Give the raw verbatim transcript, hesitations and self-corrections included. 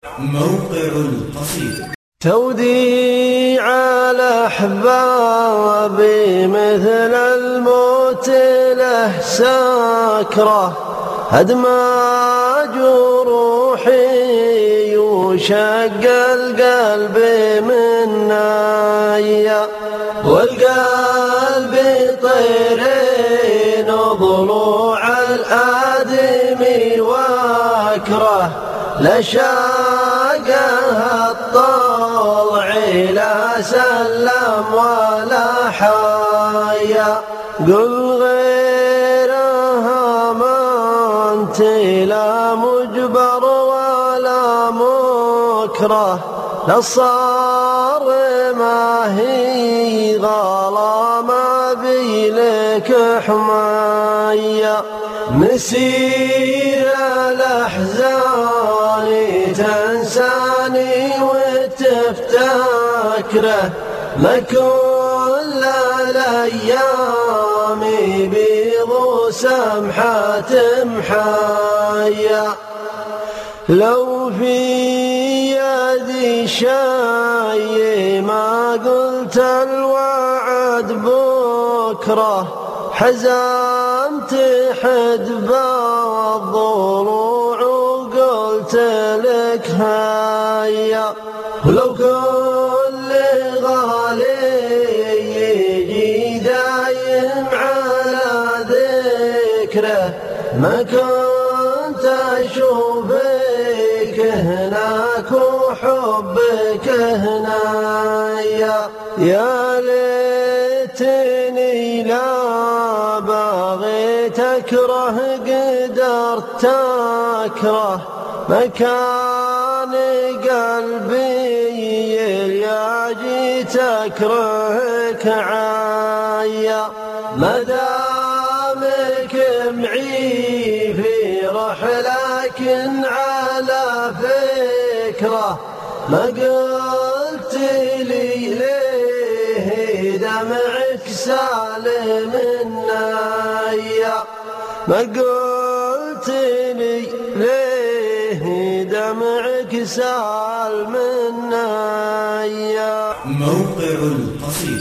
موقع القصيدة. توديع الأحباب مثل الموت له سكرة، هدمى جروحي وشق القلب من نايا، والقلب طيرين وضلوع الآدمي واكره، لشاقها الطلع لا سلم ولا حيا، قل غيرها ما انت لا مجبر ولا مكره، للصارمة هي غلا ما بيلك حمايا، مسير الأحزان تنساني وتفتكره، ما كل الأيام بيض سمحة محايا، لو في يدي شيء ما قلت الوعد بكره، حزمت حدب الضلوع وقلت لك هيا، ولو كل غالي يجي دايم على ذكره، ما كنت أشوفك هناك وحبك هنايا، يا ليتني لا بغيت أكره قدرت أكره، مكان قلبي يا جيت أكرهك عايا، مدامك معي في رحلك على فكرة، ما قلت لي ليه دمعك سالم النايا، ما قلت لي ليه دمعك سالم النايا. موقع القصيدة.